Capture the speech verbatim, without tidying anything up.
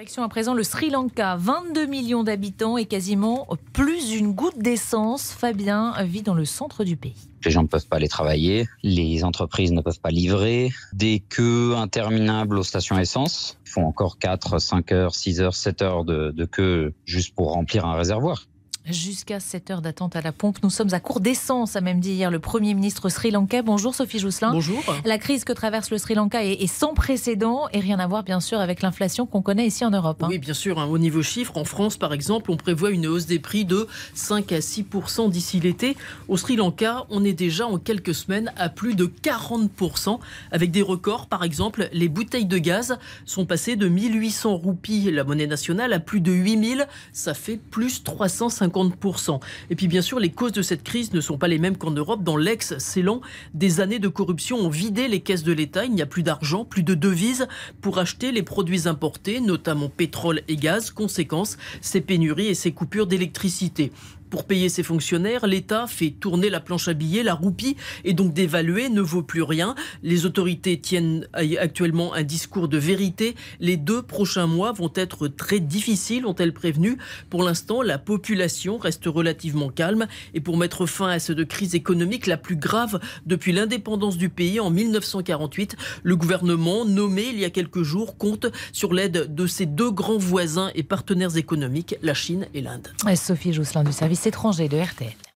Direction à présent le Sri Lanka, vingt-deux millions d'habitants et quasiment plus une goutte d'essence. Fabien vit dans le centre du pays. Les gens ne peuvent pas aller travailler, les entreprises ne peuvent pas livrer, des queues interminables aux stations essence. Ils font encore quatre, cinq heures, six heures, sept heures de, de queue juste pour remplir un réservoir. Jusqu'à sept heures d'attente à la pompe. Nous sommes à court d'essence, a même dit hier le Premier ministre sri-lankais. Bonjour Sophie Jousselin. Bonjour. La crise que traverse le Sri Lanka est, est sans précédent et rien à voir bien sûr avec l'inflation qu'on connaît ici en Europe. Hein. Oui, bien sûr. Hein, au niveau chiffre, en France par exemple, on prévoit une hausse des prix de cinq à six pour cent d'ici l'été. Au Sri Lanka, on est déjà en quelques semaines à plus de quarante pour cent avec des records. Par exemple, les bouteilles de gaz sont passées de mille huit cents roupies, la monnaie nationale, à plus de huit mille. Ça fait plus trois cent cinquante pour cent. Et puis bien sûr, les causes de cette crise ne sont pas les mêmes qu'en Europe. Dans l'ex-Ceylan, des années de corruption ont vidé les caisses de l'État. Il n'y a plus d'argent, plus de devises pour acheter les produits importés, notamment pétrole et gaz. Conséquence, ces pénuries et ces coupures d'électricité. Pour payer ses fonctionnaires, l'État fait tourner la planche à billets, la roupie est donc dévaluée, ne vaut plus rien. Les autorités tiennent actuellement un discours de vérité. Les deux prochains mois vont être très difficiles, ont-elles prévenu. Pour l'instant, la population reste relativement calme. Et pour mettre fin à cette crise économique la plus grave depuis l'indépendance du pays en mille neuf cent quarante-huit, le gouvernement, nommé il y a quelques jours, compte sur l'aide de ses deux grands voisins et partenaires économiques, la Chine et l'Inde. Sophie Jousselin du service étranger de R T L.